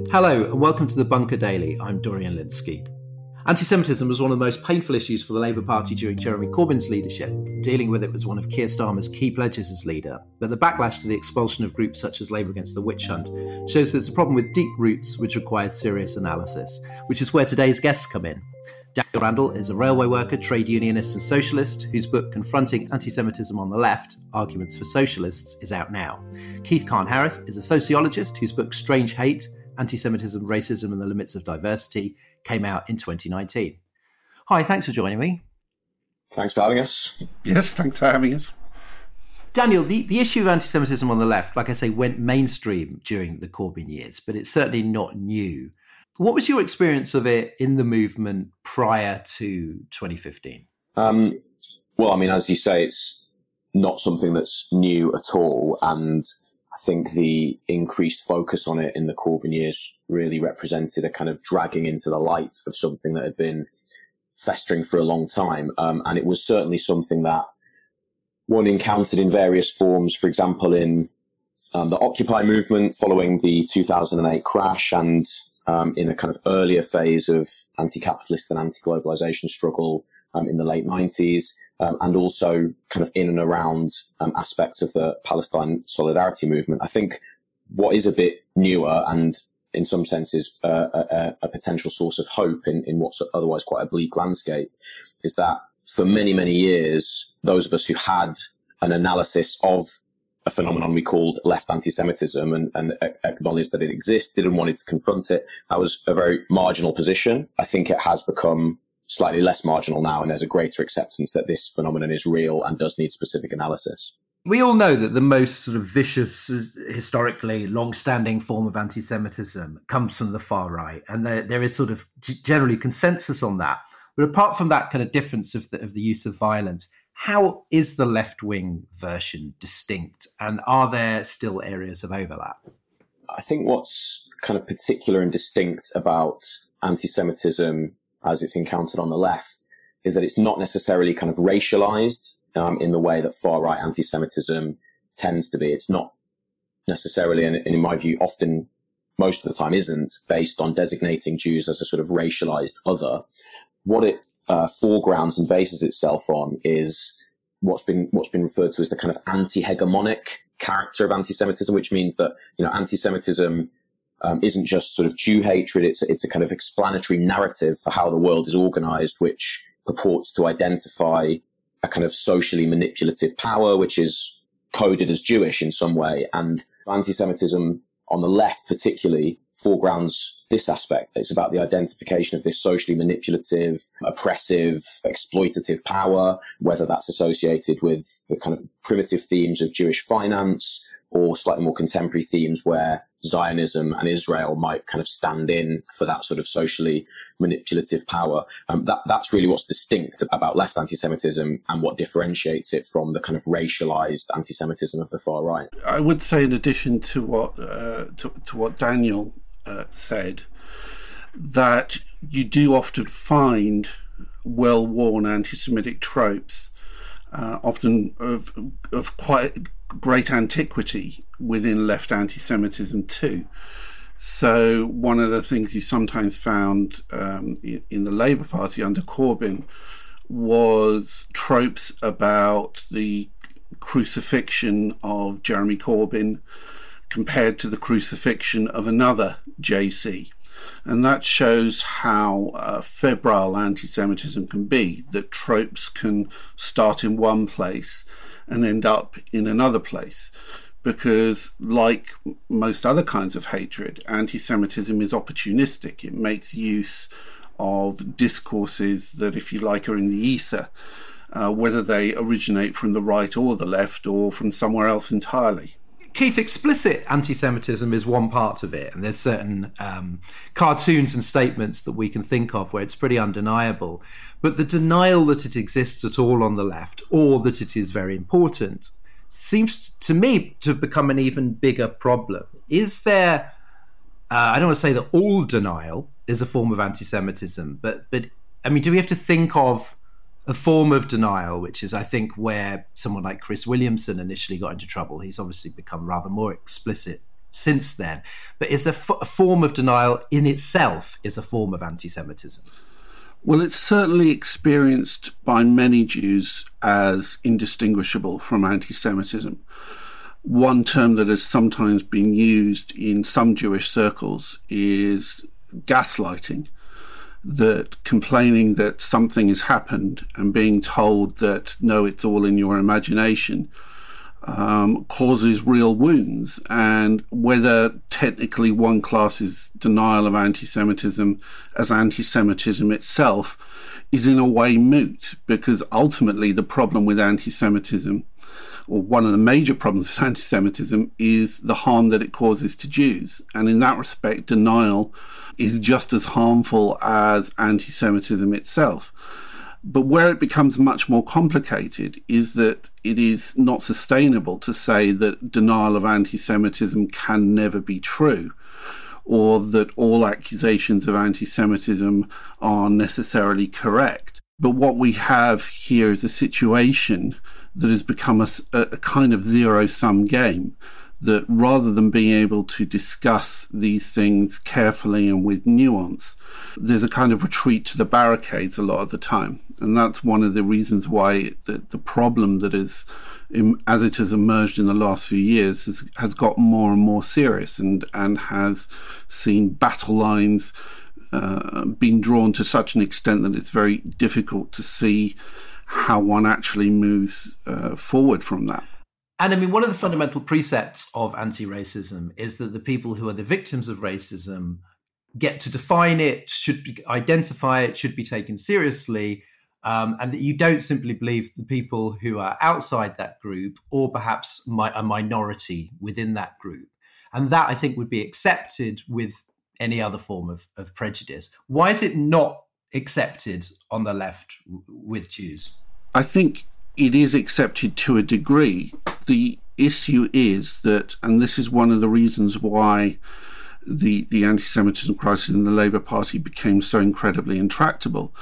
Hello and welcome to the Bunker Daily. I'm Dorian Lynskey. Anti-Semitism was one of the most painful issues for the Labour Party during Jeremy Corbyn's leadership. Dealing with it was one of Keir Starmer's key pledges as leader, but the backlash to the expulsion of groups such as Labour Against the Witch Hunt shows there's a problem with deep roots which requires serious analysis, which is where today's guests come in. Daniel Randall is a railway worker, trade unionist and socialist whose book Confronting Anti-Semitism on the Left, Arguments for Socialists is out now. Keith Kahn-Harris is a sociologist whose book Strange Hate, Anti-Semitism, Racism and the Limits of Diversity came out in 2019. Hi, thanks for joining me. Thanks for having us. Yes, thanks for having us. Daniel, the issue of anti-Semitism on the left, like I say, went mainstream during the Corbyn years, but it's certainly not new. What was your experience of it in the movement prior to 2015? Well, I mean, as you say, it's not something that's new at all. And I think the increased focus on it in the Corbyn years really represented a kind of dragging into the light of something that had been festering for a long time. And it was certainly something that one encountered in various forms, for example, in the Occupy movement following the 2008 crash and in a kind of earlier phase of anti-capitalist and anti-globalization struggle in the late 90s, and also kind of in and around aspects of the Palestine solidarity movement. I think what is a bit newer and in some senses a potential source of hope in what's otherwise quite a bleak landscape is that for many, many years, those of us who had an analysis of a phenomenon we called left anti-Semitism and acknowledged that it existed and wanted to confront it, that was a very marginal position. I think it has become slightly less marginal now, and there's a greater acceptance that this phenomenon is real and does need specific analysis. We all know that the most sort of vicious, historically long-standing form of anti-Semitism comes from the far right, and there is sort of generally consensus on that. But apart from that kind of difference of the use of violence, how is the left-wing version distinct, and are there still areas of overlap? I think what's kind of particular and distinct about anti-Semitism as it's encountered on the left is that it's not necessarily kind of racialized in the way that far-right anti-Semitism tends to be. It's not necessarily, and in my view, often, most of the time isn't, based on designating Jews as a sort of racialized other. What it foregrounds and bases itself on is what's been referred to as the kind of anti-hegemonic character of anti-Semitism, which means that, you know, anti-Semitism isn't just sort of Jew hatred. It's a kind of explanatory narrative for how the world is organized, which purports to identify a kind of socially manipulative power, which is coded as Jewish in some way. And anti-Semitism on the left particularly foregrounds this aspect. It's about the identification of this socially manipulative, oppressive, exploitative power, whether that's associated with the kind of primitive themes of Jewish finance or slightly more contemporary themes where Zionism and Israel might kind of stand in for that sort of socially manipulative power. That's really what's distinct about left anti-Semitism and what differentiates it from the kind of racialized anti-Semitism of the far right. I would say, in addition to what Daniel said, that you do often find well-worn anti-Semitic tropes, often of quite great antiquity within left anti-Semitism too. So one of the things you sometimes found in the Labour Party under Corbyn was tropes about the crucifixion of Jeremy Corbyn compared to the crucifixion of another JC. And that shows how febrile anti-Semitism can be, that tropes can start in one place and end up in another place. Because like most other kinds of hatred, anti-Semitism is opportunistic. It makes use of discourses that, if you like, are in the ether, whether they originate from the right or the left or from somewhere else entirely. Keith, explicit anti-Semitism is one part of it, and there's certain cartoons and statements that we can think of where it's pretty undeniable. But the denial that it exists at all on the left, or that it is very important, seems to me to have become an even bigger problem. Is there, I don't want to say that all denial is a form of anti-Semitism, but I mean, do we have to think of a form of denial, which is, I think, where someone like Chris Williamson initially got into trouble? He's obviously become rather more explicit since then. But is there a form of denial in itself is a form of anti-Semitism? Well, it's certainly experienced by many Jews as indistinguishable from anti-Semitism. One term that has sometimes been used in some Jewish circles is gaslighting, that complaining that something has happened and being told that, no, it's all in your imagination, causes real wounds. And whether technically one classes denial of anti-Semitism as anti-Semitism itself is in a way moot, because ultimately the problem with anti-Semitism, or one of the major problems with anti-Semitism, is the harm that it causes to Jews. And in that respect, denial is just as harmful as anti-Semitism itself. But where it becomes much more complicated is that it is not sustainable to say that denial of anti-Semitism can never be true, or that all accusations of anti-Semitism are necessarily correct. But what we have here is a situation that has become a kind of zero-sum game, that rather than being able to discuss these things carefully and with nuance, there's a kind of retreat to the barricades a lot of the time. And that's one of the reasons why the problem that is, as it has emerged in the last few years, has got more and more serious, and has seen battle lines being drawn to such an extent that it's very difficult to see how one actually moves forward from that. And I mean, one of the fundamental precepts of anti-racism is that the people who are the victims of racism get to define it, identify it, should be taken seriously, and that you don't simply believe the people who are outside that group, or perhaps a minority within that group. And that, I think, would be accepted with any other form of prejudice. Why is it not accepted on the left with Jews? I think it is accepted to a degree. The issue is that, and this is one of the reasons why the anti-Semitism crisis in the Labour Party became so incredibly intractable,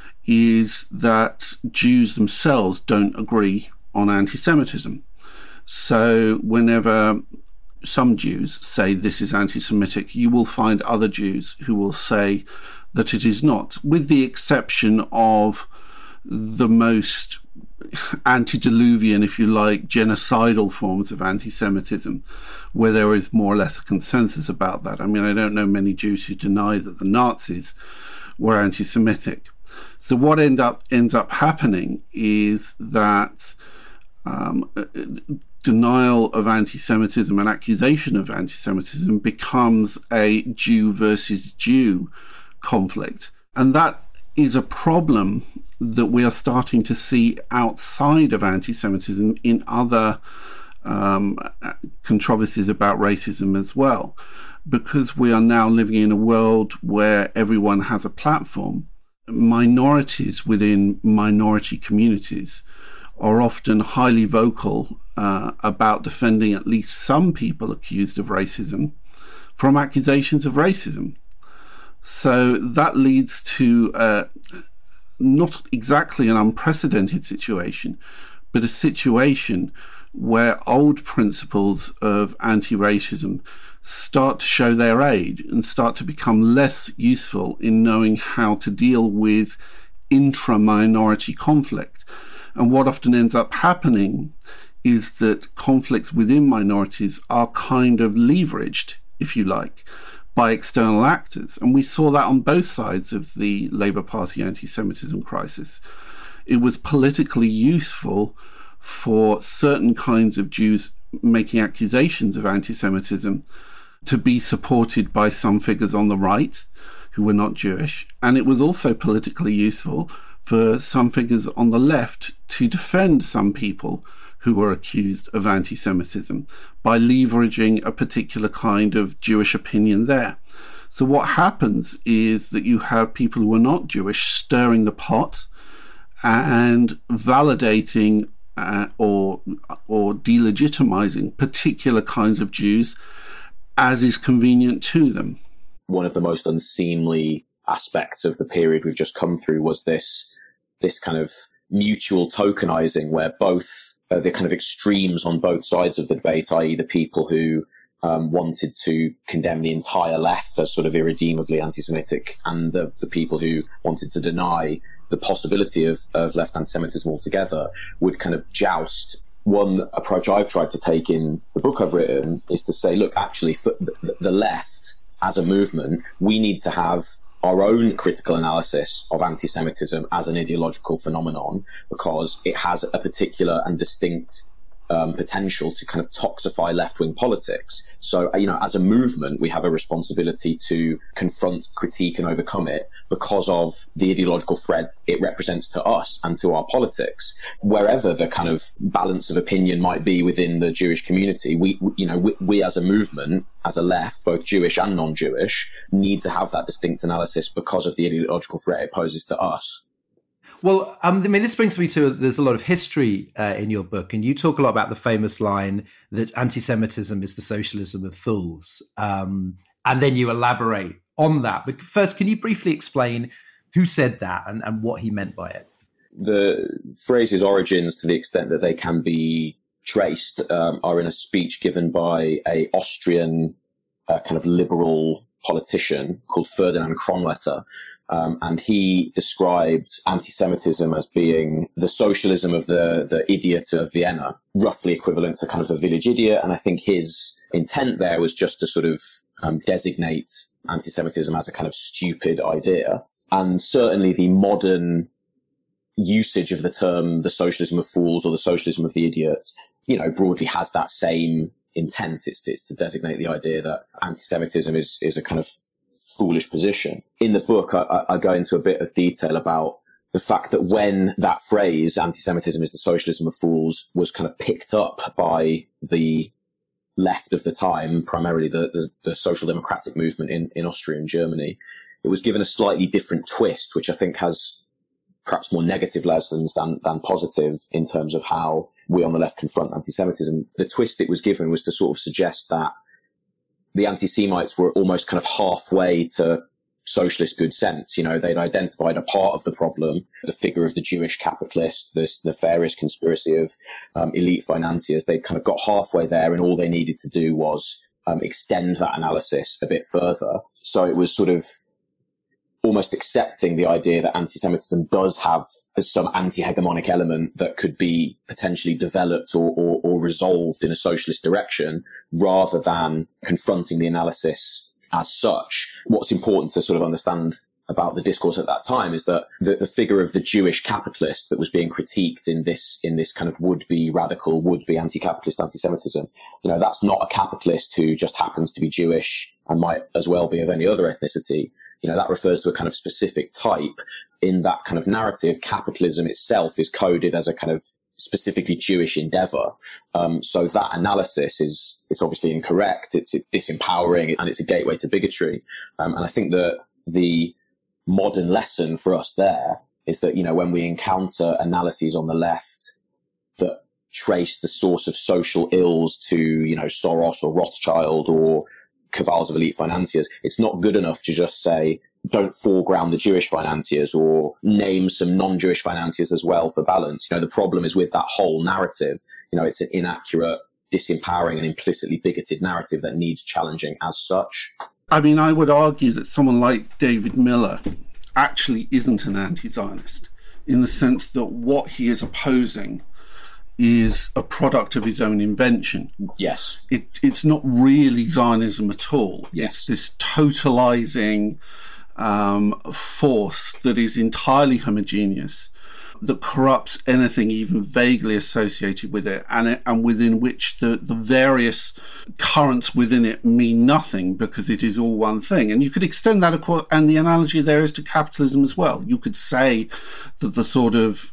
is that Jews themselves don't agree on anti-Semitism. So whenever some Jews say this is anti-Semitic, you will find other Jews who will say that it is not, with the exception of the most antediluvian, if you like, genocidal forms of anti-Semitism, where there is more or less a consensus about that. I mean, I don't know many Jews who deny that the Nazis were anti-Semitic. So what ends up happening is that denial of anti-Semitism and accusation of anti-Semitism becomes a Jew versus Jew conflict. And that is a problem that we are starting to see outside of anti-Semitism in other controversies about racism as well, because we are now living in a world where everyone has a platform. Minorities within minority communities are often highly vocal about defending at least some people accused of racism from accusations of racism. So that leads to not exactly an unprecedented situation, but a situation where old principles of anti-racism start to show their age and start to become less useful in knowing how to deal with intra-minority conflict. And what often ends up happening is that conflicts within minorities are kind of leveraged, if you like, by external actors. And we saw that on both sides of the Labour Party anti-Semitism crisis. It was politically useful for certain kinds of Jews making accusations of anti-Semitism to be supported by some figures on the right who were not Jewish. And it was also politically useful for some figures on the left to defend some people who were accused of anti-Semitism by leveraging a particular kind of Jewish opinion there. So what happens is that you have people who are not Jewish stirring the pot and validating or delegitimizing particular kinds of Jews as is convenient to them. One of the most unseemly aspects of the period we've just come through was this kind of mutual tokenizing, where both the kind of extremes on both sides of the debate, i.e. the people who wanted to condemn the entire left as sort of irredeemably anti-Semitic, and the people who wanted to deny the possibility of left anti-Semitism altogether would kind of joust. One approach I've tried to take in the book I've written is to say, look, actually, for the left as a movement, we need to have our own critical analysis of anti-Semitism as an ideological phenomenon, because it has a particular and distinct potential to kind of toxify left-wing politics. So, as a movement, we have a responsibility to confront, critique, and overcome it because of the ideological threat it represents to us and to our politics. Wherever the kind of balance of opinion might be within the Jewish community, we as a movement, as a left, both Jewish and non-Jewish, need to have that distinct analysis because of the ideological threat it poses to us. Well, this brings me to, there's a lot of history in your book, and you talk a lot about the famous line that anti-Semitism is the socialism of fools. And then you elaborate on that. But first, can you briefly explain who said that and what he meant by it? The phrase's origins, to the extent that they can be traced, are in a speech given by an Austrian kind of liberal politician called Ferdinand Kronleiter. And he described anti-Semitism as being the socialism of the idiot of Vienna, roughly equivalent to kind of the village idiot. And I think his intent there was just to sort of designate anti-Semitism as a kind of stupid idea. And certainly the modern usage of the term the socialism of fools or the socialism of the idiot, broadly has that same intent. It's to designate the idea that anti-Semitism is a kind of foolish position. In the book, I go into a bit of detail about the fact that when that phrase, anti-Semitism is the socialism of fools, was kind of picked up by the left of the time, primarily the social democratic movement in Austria and Germany, it was given a slightly different twist, which I think has perhaps more negative lessons than positive in terms of how we on the left confront anti-Semitism. The twist it was given was to sort of suggest that the anti-Semites were almost kind of halfway to socialist good sense. They'd identified a part of the problem, the figure of the Jewish capitalist, this nefarious conspiracy of elite financiers. They kind of got halfway there, and all they needed to do was extend that analysis a bit further. So it was sort of almost accepting the idea that anti-Semitism does have some anti-hegemonic element that could be potentially developed or resolved in a socialist direction, rather than confronting the analysis as such. What's important to sort of understand about the discourse at that time is that the figure of the Jewish capitalist that was being critiqued in this kind of would-be radical, would-be anti-capitalist anti-Semitism, that's not a capitalist who just happens to be Jewish and might as well be of any other ethnicity. That refers to a kind of specific type. In that kind of narrative, capitalism itself is coded as a kind of specifically Jewish endeavor. So that analysis it's obviously incorrect. It's disempowering, and it's a gateway to bigotry. And I think that the modern lesson for us there is that, when we encounter analyses on the left that trace the source of social ills to, Soros or Rothschild or cabals of elite financiers, it's not good enough to just say, don't foreground the Jewish financiers or name some non-Jewish financiers as well for balance. The problem is with that whole narrative, it's an inaccurate, disempowering and implicitly bigoted narrative that needs challenging as such. I mean, I would argue that someone like David Miller actually isn't an anti-Zionist, in the sense that what he is opposing is a product of his own invention. Yes. It's not really Zionism at all. Yes. It's this totalizing force that is entirely homogeneous, that corrupts anything even vaguely associated with it, and within which the various currents within it mean nothing because it is all one thing. And you could extend that, of course, and the analogy there is to capitalism as well. You could say that the sort of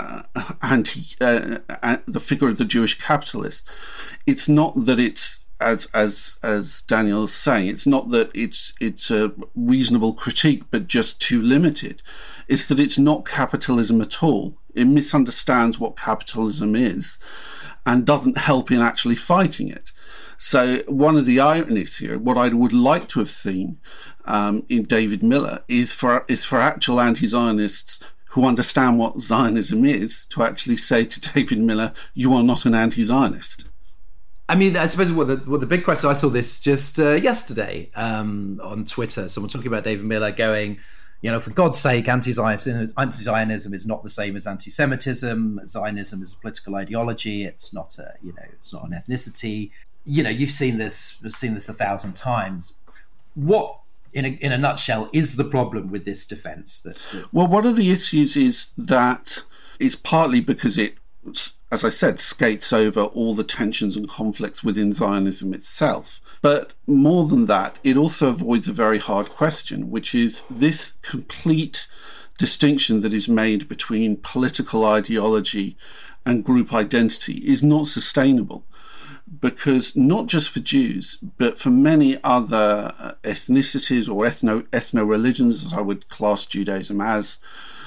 the figure of the Jewish capitalist, it's not that it's, as Daniel is saying, it's not that it's a reasonable critique, but just too limited. It's that it's not capitalism at all. It misunderstands what capitalism is and doesn't help in actually fighting it. So one of the ironies here, what I would like to have seen in David Miller is for actual anti-Zionists who understand what Zionism is to actually say to David Miller, you are not an anti-Zionist. I mean, I suppose the big question, I saw this just yesterday on Twitter, someone talking about David Miller going, for God's sake, anti-Zionism is not the same as anti-Semitism. Zionism is a political ideology. It's not it's not an ethnicity. You've seen this 1,000 times. What, in a nutshell, is the problem with this defence? Well, one of the issues is that it's partly because it, as I said, skates over all the tensions and conflicts within Zionism itself. But more than that, it also avoids a very hard question, which is this complete distinction that is made between political ideology and group identity is not sustainable. Because not just for Jews, but for many other ethnicities or ethno-religions, as I would class Judaism as,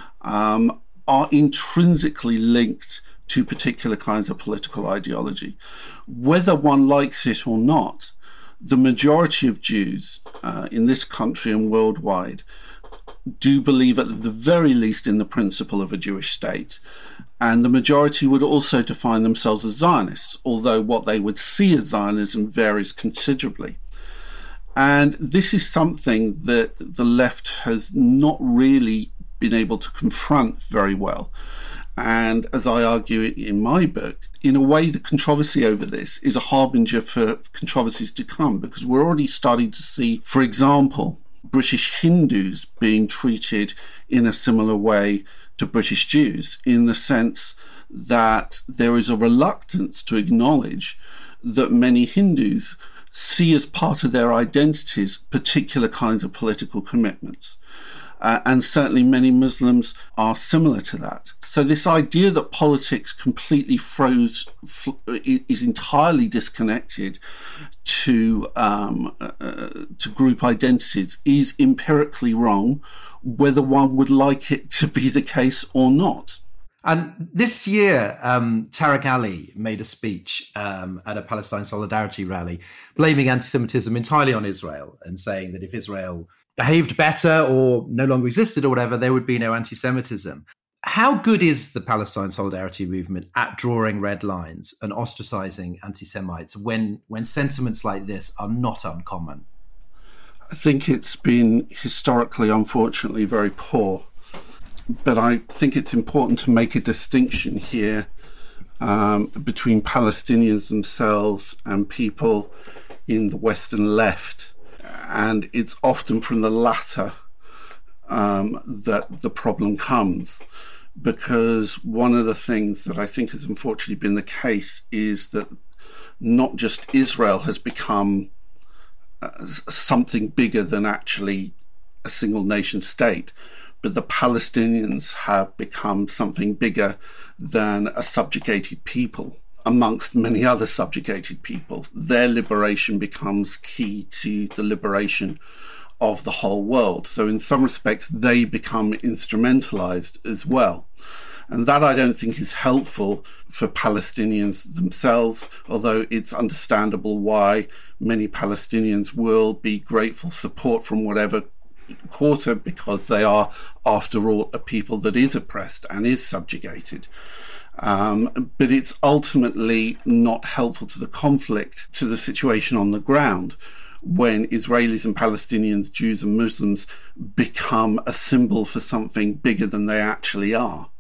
are intrinsically linked to particular kinds of political ideology. Whether one likes it or not, the majority of Jews in this country and worldwide do believe at the very least in the principle of a Jewish state. And the majority would also define themselves as Zionists, although what they would see as Zionism varies considerably. And this is something that the left has not really been able to confront very well. And as I argue in my book, in a way, the controversy over this is a harbinger for controversies to come, because we're already starting to see, for example, British Hindus being treated in a similar way to British Jews, in the sense that there is a reluctance to acknowledge that many Hindus see as part of their identities particular kinds of political commitments. And certainly many Muslims are similar to that. So this idea that politics completely is entirely disconnected to group identities is empirically wrong, whether one would like it to be the case or not. And this year, Tariq Ali made a speech at a Palestine Solidarity rally, blaming anti-Semitism entirely on Israel and saying that if Israel behaved better or no longer existed or whatever, there would be no anti-Semitism. How good is the Palestine Solidarity movement at drawing red lines and ostracizing anti-Semites when sentiments like this are not uncommon? I think it's been historically, unfortunately, very poor. But I think it's important to make a distinction here between Palestinians themselves and people in the Western left. And it's often from the latter that the problem comes, because one of the things that I think has unfortunately been the case is that not just Israel has become something bigger than actually a single nation state, but the Palestinians have become something bigger than a subjugated people. Amongst many other subjugated people, their liberation becomes key to the liberation of the whole world. So in some respects, they become instrumentalized as well. And that I don't think is helpful for Palestinians themselves, although it's understandable why many Palestinians will be grateful support from whatever quarter, because they are, after all, a people that is oppressed and is subjugated. But it's ultimately not helpful to the conflict, to the situation on the ground, when Israelis and Palestinians, Jews and Muslims become a symbol for something bigger than they actually are.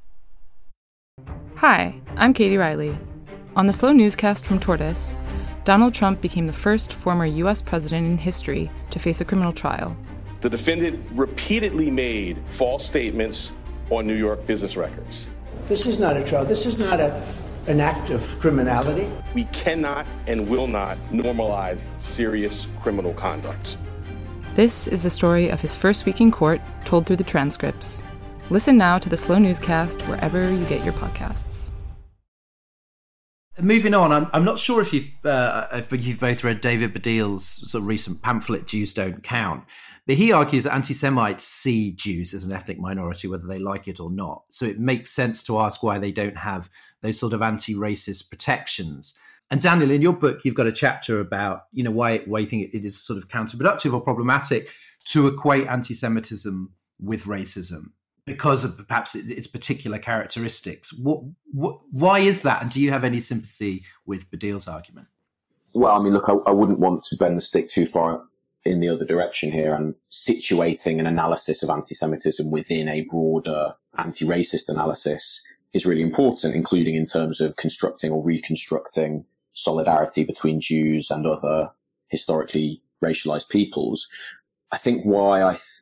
Hi, I'm Katie Riley. On the Slow Newscast from Tortoise, Donald Trump became the first former U.S. president in history to face a criminal trial. The defendant repeatedly made false statements on New York business records. This is not a trial. This is not an act of criminality. We cannot and will not normalize serious criminal conduct. This is the story of his first week in court, told through the transcripts. Listen now to the Slow Newscast wherever you get your podcasts. Moving on, I'm not sure if you've both read David Baddiel's sort of recent pamphlet, Jews Don't Count. But he argues that anti-Semites see Jews as an ethnic minority, whether they like it or not. So it makes sense to ask why they don't have those sort of anti-racist protections. And Daniel, in your book, you've got a chapter about, why you think it is sort of counterproductive or problematic to equate anti-Semitism with racism because of perhaps its particular characteristics. Why is that? And do you have any sympathy with Baddiel's argument? Well, I mean, look, I wouldn't want to bend the stick too far in the other direction here, and situating an analysis of anti-Semitism within a broader anti-racist analysis is really important, including in terms of constructing or reconstructing solidarity between Jews and other historically racialized peoples. I think why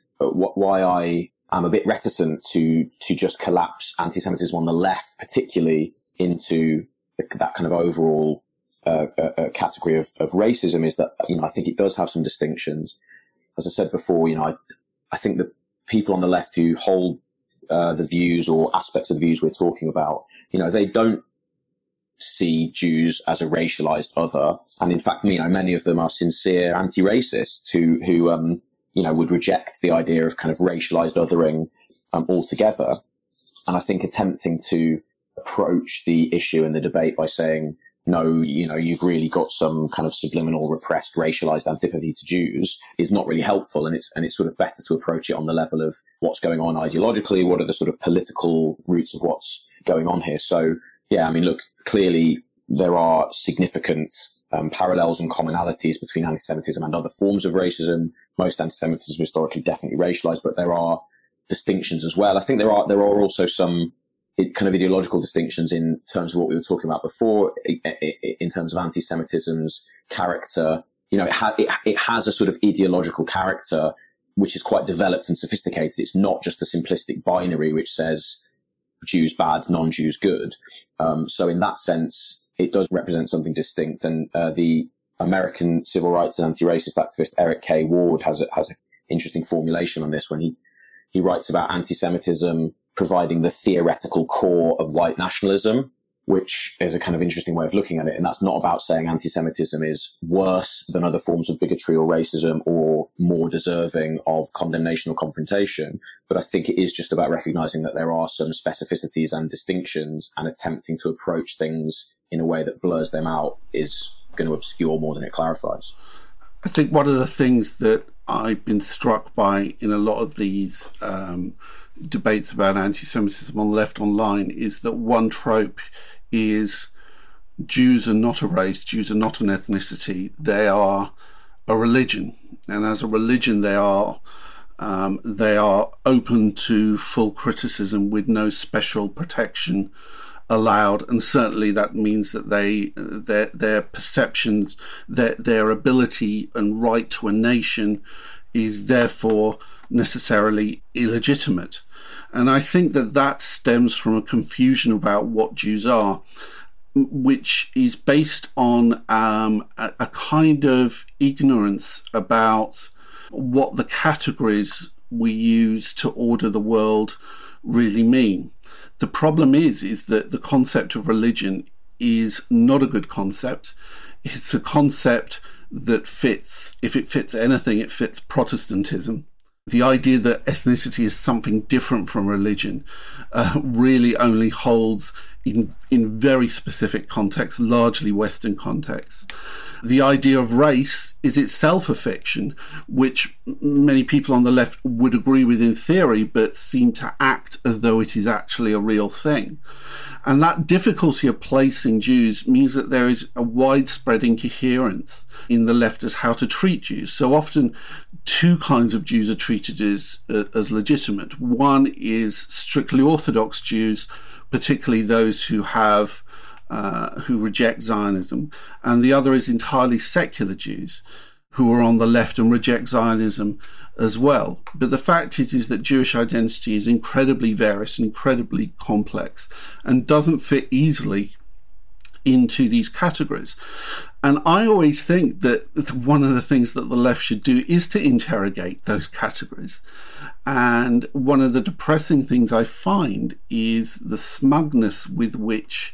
I am a bit reticent to just collapse anti-Semitism on the left, particularly into that kind of overall category of racism, is that, I think it does have some distinctions. As I said before, I think the people on the left who hold the views or aspects of the views we're talking about, they don't see Jews as a racialized other. And in fact, many of them are sincere anti-racists who would reject the idea of kind of racialized othering altogether. And I think attempting to approach the issue and the debate by saying, no, you've really got some kind of subliminal, repressed, racialized antipathy to Jews is not really helpful. And it's sort of better to approach it on the level of what's going on ideologically, what are the sort of political roots of what's going on here. So, yeah, I mean, look, clearly there are significant parallels and commonalities between anti-Semitism and other forms of racism. Most anti-Semitism is historically definitely racialized, but there are distinctions as well. I think there are also some kind of ideological distinctions in terms of what we were talking about before, in terms of anti-Semitism's character. It has a sort of ideological character which is quite developed and sophisticated. It's not just a simplistic binary which says Jews bad, non-Jews good. So in that sense, it does represent something distinct. And the American civil rights and anti-racist activist Eric K. Ward has an interesting formulation on this when he writes about anti-Semitism providing the theoretical core of white nationalism, which is a kind of interesting way of looking at it. And that's not about saying anti-Semitism is worse than other forms of bigotry or racism or more deserving of condemnation or confrontation. But I think it is just about recognizing that there are some specificities and distinctions, and attempting to approach things in a way that blurs them out is going to obscure more than it clarifies. I think one of the things that I've been struck by in a lot of these debates about anti-Semitism on the left online is that one trope is Jews are not a race, Jews are not an ethnicity, they are a religion. And as a religion, they are open to full criticism with no special protection allowed. And certainly that means that their perceptions, their ability and right to a nation is therefore necessarily illegitimate. And I think that stems from a confusion about what Jews are, which is based on a kind of ignorance about what the categories we use to order the world really mean. The problem is that the concept of religion is not a good concept. It's a concept that fits, if it fits anything, it fits Protestantism. The idea that ethnicity is something different from religion really only holds in very specific contexts, largely Western contexts. The idea of race is itself a fiction, which many people on the left would agree with in theory, but seem to act as though it is actually a real thing. And that difficulty of placing Jews means that there is a widespread incoherence in the left as how to treat Jews. So often two kinds of Jews are treated as legitimate. One is strictly Orthodox Jews, particularly those who reject Zionism, and the other is entirely secular Jews who are on the left and reject Zionism as well. But the fact is that Jewish identity is incredibly various and incredibly complex and doesn't fit easily into these categories. And I always think that one of the things that the left should do is to interrogate those categories. And one of the depressing things I find is the smugness with which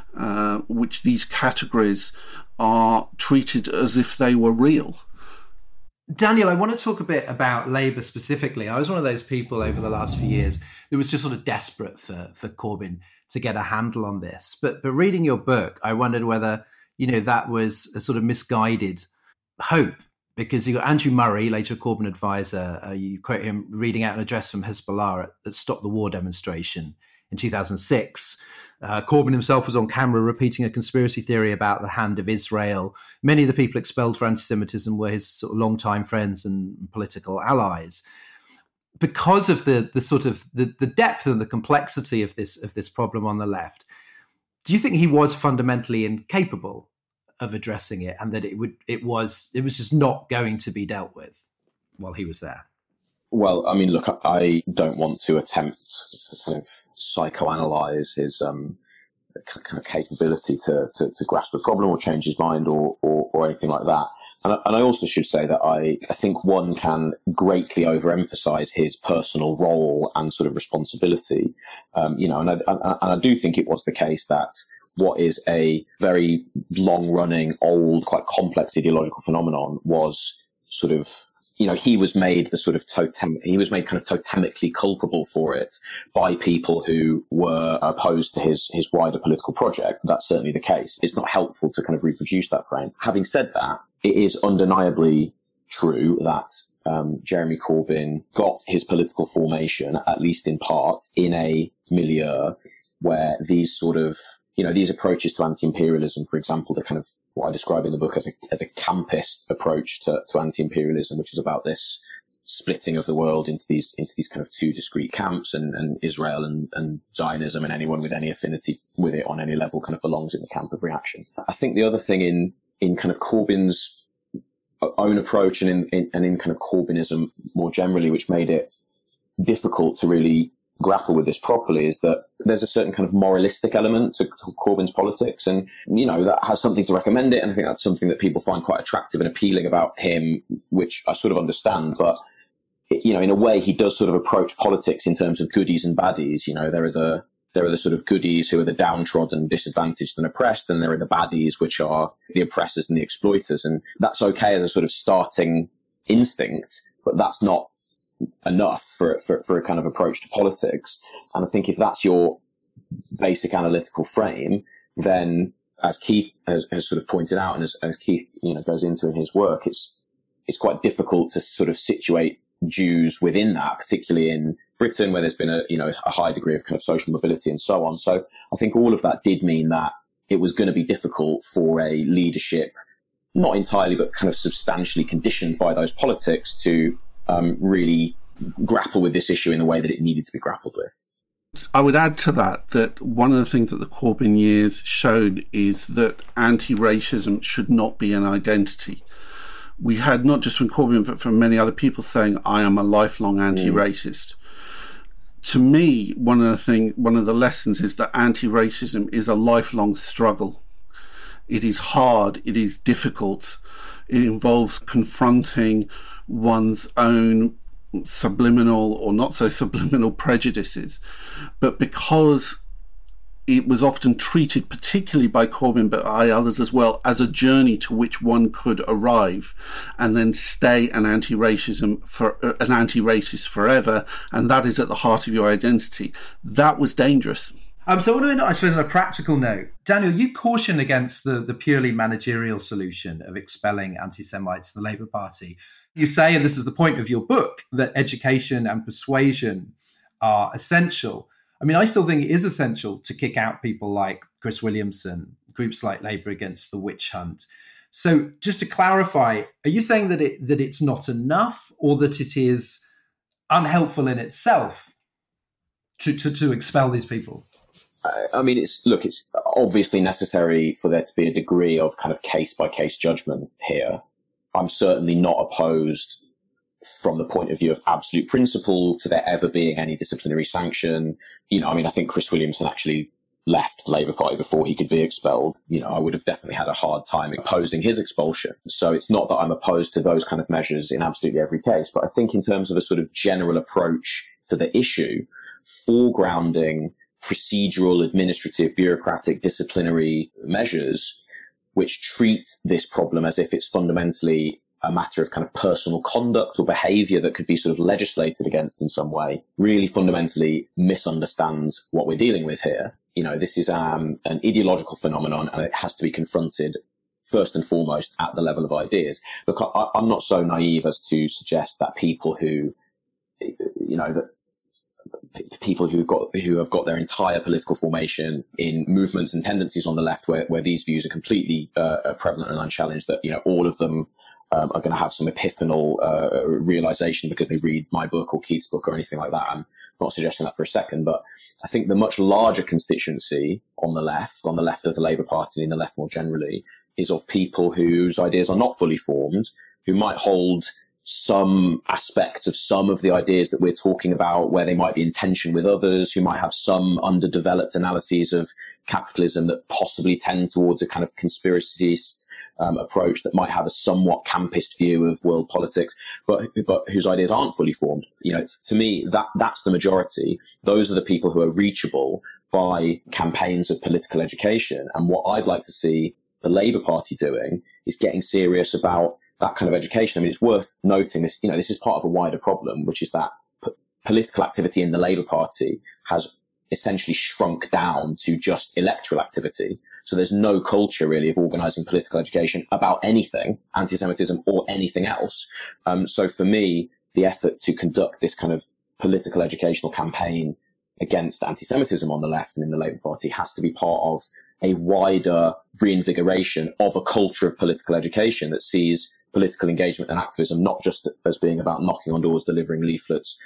these categories are treated as if they were real. Daniel, I want to talk a bit about Labour specifically. I was one of those people over the last few years who was just sort of desperate for Corbyn to get a handle on this. But reading your book, I wondered whether, that was a sort of misguided hope, because you got Andrew Murray, later a Corbyn advisor, you quote him reading out an address from Hezbollah at Stop the War demonstration in 2006. Corbyn himself was on camera repeating a conspiracy theory about the hand of Israel. Many of the people expelled for anti-Semitism were his sort of longtime friends and political allies. Because of the sort of the depth and the complexity of this problem on the left, do you think he was fundamentally incapable of addressing it, and that it was just not going to be dealt with while he was there? Well, I mean, look, I don't want to attempt to kind of psychoanalyze his kind of capability to grasp the problem or change his mind or anything like that. And I also should say that I think one can greatly overemphasize his personal role and sort of responsibility. And I do think it was the case that what is a very long-running, old, quite complex ideological phenomenon was sort of, he was made kind of totemically culpable for it by people who were opposed to his wider political project. That's certainly the case. It's not helpful to kind of reproduce that frame. Having said that, it is undeniably true that Jeremy Corbyn got his political formation, at least in part, in a milieu where these sort of, these approaches to anti-imperialism, for example, the kind of what I describe in the book as a campist approach to anti-imperialism, which is about this splitting of the world into these kind of two discrete camps, and Israel and Zionism, and anyone with any affinity with it on any level kind of belongs in the camp of reaction. I think the other thing in kind of Corbyn's own approach and in kind of Corbynism more generally, which made it difficult to really grapple with this properly, is that there's a certain kind of moralistic element to Corbyn's politics, and that has something to recommend it, and I think that's something that people find quite attractive and appealing about him, which I sort of understand. But in a way, he does sort of approach politics in terms of goodies and baddies. There are the sort of goodies who are the downtrodden, disadvantaged and oppressed, and there are the baddies, which are the oppressors and the exploiters, and that's okay as a sort of starting instinct, but that's not enough for a kind of approach to politics. And I think if that's your basic analytical frame, then as Keith has sort of pointed out, and as Keith goes into in his work, it's quite difficult to sort of situate Jews within that, particularly in Britain, where there's been a high degree of kind of social mobility and so on. So I think all of that did mean that it was going to be difficult for a leadership, not entirely, but kind of substantially conditioned by those politics, to really grapple with this issue in the way that it needed to be grappled with. I would add to that one of the things that the Corbyn years showed is that anti-racism should not be an identity. We had, not just from Corbyn, but from many other people, saying, I am a lifelong anti-racist. To me, one of the lessons is that anti-racism is a lifelong struggle. It is hard, it is difficult, it involves confronting one's own subliminal or not so subliminal prejudices. But because it was often treated, particularly by Corbyn, but by others as well, as a journey to which one could arrive and then stay an anti-racist forever, and that is at the heart of your identity. That was dangerous. So what do we know, I suppose, on a practical note? Daniel, you caution against the purely managerial solution of expelling anti-Semites in the Labour Party. You say, and this is the point of your book, that education and persuasion are essential. I mean, I still think it is essential to kick out people like Chris Williamson, groups like Labour Against the Witch Hunt. So just to clarify, are you saying that it's not enough, or that it is unhelpful in itself to expel these people? I mean, it's obviously necessary for there to be a degree of kind of case-by-case judgment here. I'm certainly not opposed from the point of view of absolute principle to there ever being any disciplinary sanction. I think Chris Williamson actually left the Labour Party before he could be expelled. I would have definitely had a hard time opposing his expulsion. So it's not that I'm opposed to those kind of measures in absolutely every case, but I think in terms of a sort of general approach to the issue, foregrounding procedural, administrative, bureaucratic, disciplinary measures which treat this problem as if it's fundamentally a matter of kind of personal conduct or behavior that could be sort of legislated against in some way, really fundamentally misunderstands what we're dealing with here. This is an ideological phenomenon, and it has to be confronted first and foremost at the level of ideas. Look, I'm not so naive as to suggest that people who, that people who have got their entire political formation in movements and tendencies on the left where these views are completely prevalent and unchallenged, that, all of them are going to have some epiphanal realization because they read my book or Keith's book or anything like that. I'm not suggesting that for a second, but I think the much larger constituency on the left of the Labour Party and the left more generally, is of people whose ideas are not fully formed, who might hold some aspects of some of the ideas that we're talking about where they might be in tension with others, who might have some underdeveloped analyses of capitalism that possibly tend towards a kind of conspiracist approach, that might have a somewhat campist view of world politics, but whose ideas aren't fully formed. To me, that's the majority. Those are the people who are reachable by campaigns of political education. And what I'd like to see the Labour Party doing is getting serious about that kind of education. I mean, it's worth noting this, this is part of a wider problem, which is that political activity in the Labour Party has essentially shrunk down to just electoral activity. So there's no culture really of organising political education about anything, anti-Semitism or anything else. So for me, the effort to conduct this kind of political educational campaign against anti-Semitism on the left and in the Labour Party has to be part of a wider reinvigoration of a culture of political education that sees political engagement and activism not just as being about knocking on doors, delivering leaflets,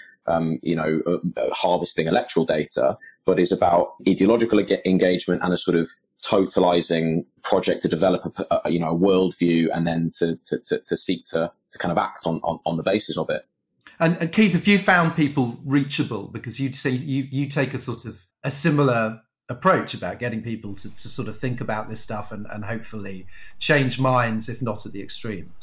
harvesting electoral data, but is about ideological engagement and a sort of totalizing project to develop a worldview and then to seek to kind of act on the basis of it. And Keith, have you found people reachable? Because you'd say you take a sort of a similar approach about getting people to sort of think about this stuff and hopefully change minds, if not at the extreme.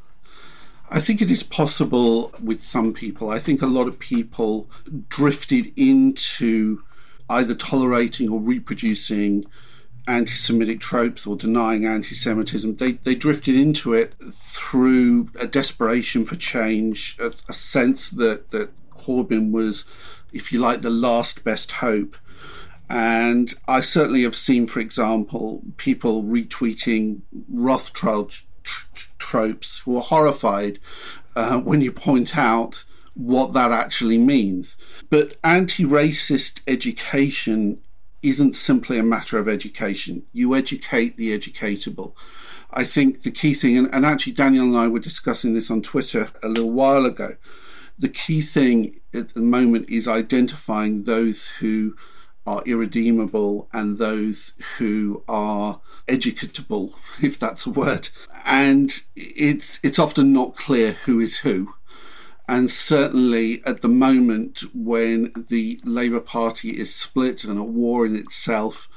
I think it is possible with some people. I think a lot of people drifted into either tolerating or reproducing anti-Semitic tropes or denying anti-Semitism. They drifted into it through a desperation for change, a sense that Corbyn was, if you like, the last best hope. And I certainly have seen, for example, people retweeting Rothschild tropes who are horrified when you point out what that actually means. But anti-racist education isn't simply a matter of education. You educate the educatable. I think the key thing, and actually Daniel and I were discussing this on Twitter a little while ago, the key thing at the moment is identifying those who are irredeemable and those who are educatable, if that's a word. And it's often not clear who is who. And certainly at the moment when the Labour Party is split and at war in itself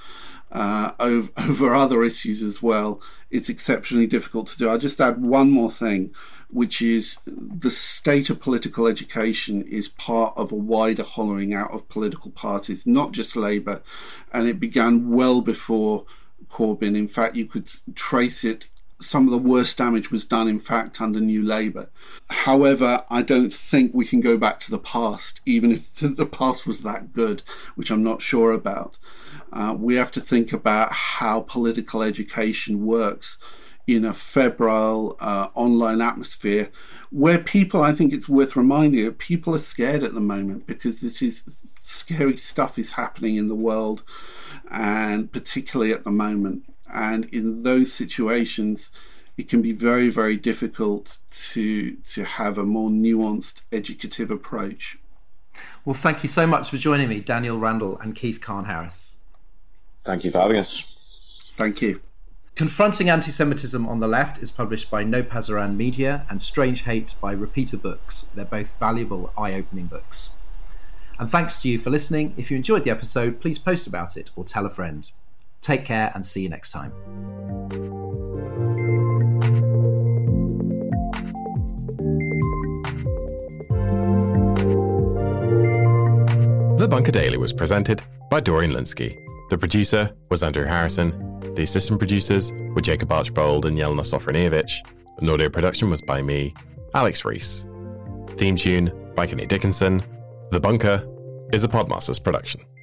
over other issues as well, it's exceptionally difficult to do. I'll just add one more thing, which is the state of political education is part of a wider hollowing out of political parties, not just Labour. And it began well before Corbyn. In fact, you could trace it. Some of the worst damage was done, in fact, under New Labour. However, I don't think we can go back to the past, even if the past was that good, which I'm not sure about. We have to think about how political education works in a febrile online atmosphere where people, I think it's worth reminding you, people are scared at the moment because scary stuff is happening in the world, and particularly at the moment. And in those situations, it can be very, very difficult to have a more nuanced educative approach. Well, thank you so much for joining me, Daniel Randall and Keith Carn-Harris. Thank you for having us. Thank you. Confronting Anti-Semitism on the Left is published by No Pasaran Media and Strange Hate by Repeater Books. They're both valuable, eye-opening books. And thanks to you for listening. If you enjoyed the episode, please post about it or tell a friend. Take care and see you next time. The Bunker Daily was presented by Dorian Lynskey. The producer was Andrew Harrison. The assistant producers were Jacob Archbold and Yelena Sofronievich. An audio production was by me, Alex Rees. Theme tune by Kenny Dickinson. The Bunker is a Podmasters production.